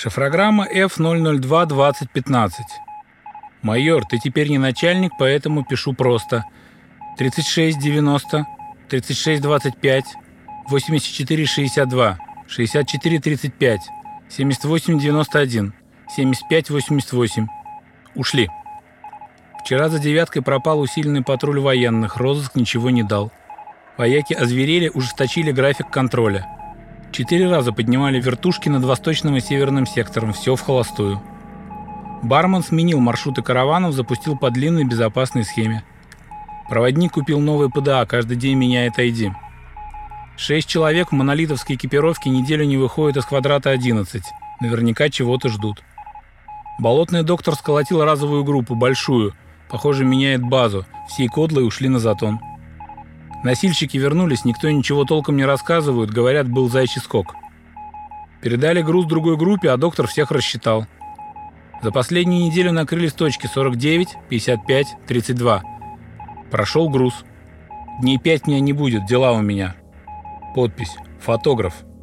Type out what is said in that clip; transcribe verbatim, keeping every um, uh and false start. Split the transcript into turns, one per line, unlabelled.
Шифрограмма эф ноль ноль два двадцать пятнадцать. Майор, ты теперь не начальник, поэтому пишу просто. тридцать шесть девяносто, тридцать шесть двадцать пять, восемьдесят четыре шестьдесят два, шестьдесят четыре тридцать пять, семьдесят восемь девяносто один, семьдесят пять восемьдесят восемь. Ушли. Вчера за девяткой пропал усиленный патруль военных, розыск ничего не дал. Вояки озверели, ужесточили график контроля. Четыре раза поднимали вертушки над восточным и северным сектором, все в холостую. Бармен сменил маршруты караванов, запустил по длинной безопасной схеме. Проводник купил новые ПДА, каждый день меняет ай ди. Шесть человек в монолитовской экипировке неделю не выходят из квадрата одиннадцать. Наверняка чего-то ждут. Болотный доктор сколотил разовую группу, большую. Похоже, меняет базу. Все кодлы ушли на затон. Носильщики вернулись, никто ничего толком не рассказывает, говорят, был заячий скок. Передали груз другой группе, а доктор всех рассчитал. За последнюю неделю накрылись точки сорок девять, пятьдесят пять, тридцать два. Прошел груз. Дней пять меня не будет, дела у меня. Подпись: фотограф.